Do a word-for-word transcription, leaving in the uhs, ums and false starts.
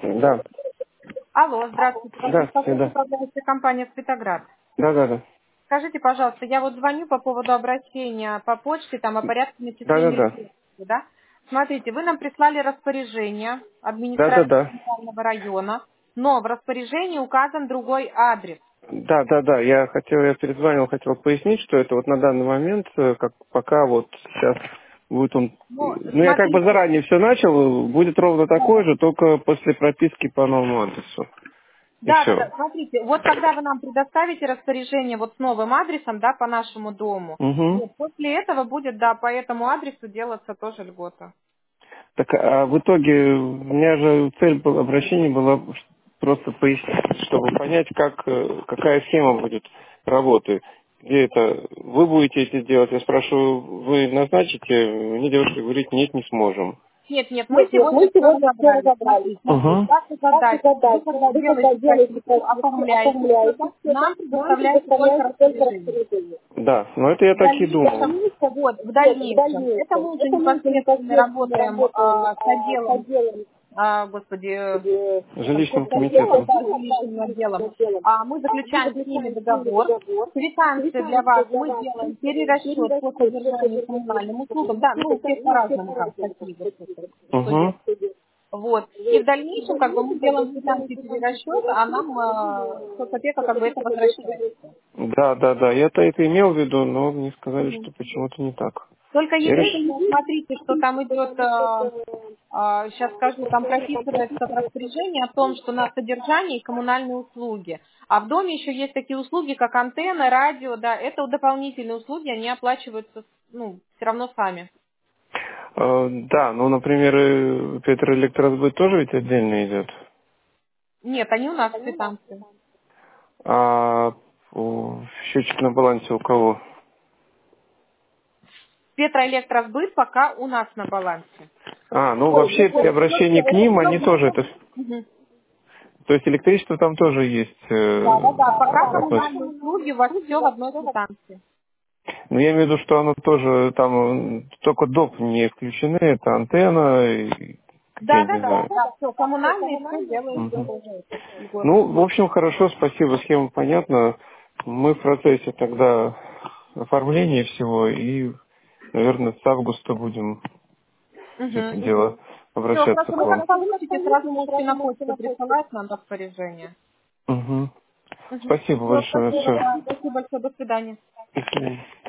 Да. Алло, здравствуйте. Вас Да, беспокоит да. управляющая компания «Светоград». Да, да, да. Скажите, пожалуйста, я вот звоню по поводу обращения по почте, там, о порядке Да, да, начисления да. электричества, да? Смотрите, вы нам прислали распоряжение Да, да, администрации да. центрального района, но в распоряжении указан другой адрес. Да, да, да. Я хотел, я перезвонил, хотел пояснить, что это вот на данный момент, э, как пока вот сейчас будет он. Ну, Ну, я как бы смотрите, заранее все начал, будет ровно да, такой же, только после прописки по новому адресу. И да, да, все. да, смотрите, вот когда вы нам предоставите распоряжение вот с новым адресом, да, по нашему дому, Угу. вот, после этого будет, да, по этому адресу делаться тоже льгота. Так, а в итоге у меня же цель был- обращения была просто пояснить, чтобы понять, как, э, какая схема будет работы. Где это вы будете это делать? Я спрашиваю, вы назначите? Мне девушка говорит, нет, не сможем. Нет, нет, мы Нет, нет, сегодня мы все сегодня все разобрали. разобрали. Смотрите, Угу. как Как задать? Вы угадать? когда Вы когда делаете делаете прописку, прописку, оформляете все оформляете это, все это, нам нам предоставляете только предоставляется только распоряжение. распоряжение. Да, но это я В так и думал. дальнейшем, вот, в Вот, в дальнейшем, это дальнейшем, мы уже это мы уже непосредственно непосредственно работаем работаем а, с а, с отделом, отделом а, господи, э, жилищным спецотделом, комитетом. да, жилищным отделом. отделом. А мы А мы заключаем с ними заключаем с ними договор. договор. Квитанции для Квитанции вас для мы вас делаем выставлены перерасчет по перерасчет по содержанию содержанию коммунальным услугам. коммунальных Да, ну, у услуг. Да, всех ну, все по-разному, как, по-разному, как какие вот хотите. это, что Угу. делать. Вот. И в дальнейшем, как бы, мы делаем квитанции перерасчет, а нам э, соцопека как бы это возвращается. Да, да, да. Я-то это имел в виду, но мне сказали, Мгм. что почему-то не так. Только Я реш- единственное, смотрите, что там идет, сейчас скажу, там прописывается в распоряжении о том, что на содержание и коммунальные услуги. А в доме еще есть такие услуги, как антенна, радио, да, это дополнительные услуги, они оплачиваются, ну, все равно сами. Э, Да, ну, например, э, Петроэлектросбыт тоже ведь отдельно идет. Нет, они у нас в квитанции. А о, счетчик на балансе у кого? Петроэлектросбыт пока у нас на балансе. А, ну Ой, вообще при вот, обращении к ним, они тоже это... Мгм. То есть электричество там тоже есть. Да, да, э, да, пока относ- коммунальные услуги у вас все в одной квитанции. Но я имею в виду, что оно тоже там э, только доп не включены, это антенна, и, Да, я да, не да, знаю. да, все, коммунальные все делается Мгм. тоже это, льготно. Ну, в общем, хорошо, спасибо, схема понятна. Мы в процессе тогда оформления всего, и, наверное, с августа будем все это Угу, дело угу. Все, обращаться хорошо, к вы вам. как получите, сразу можете на почту присылать нам распоряжение. Угу. Угу. Спасибо Все, большое, спасибо, все. да, спасибо большое, до свидания. До свидания.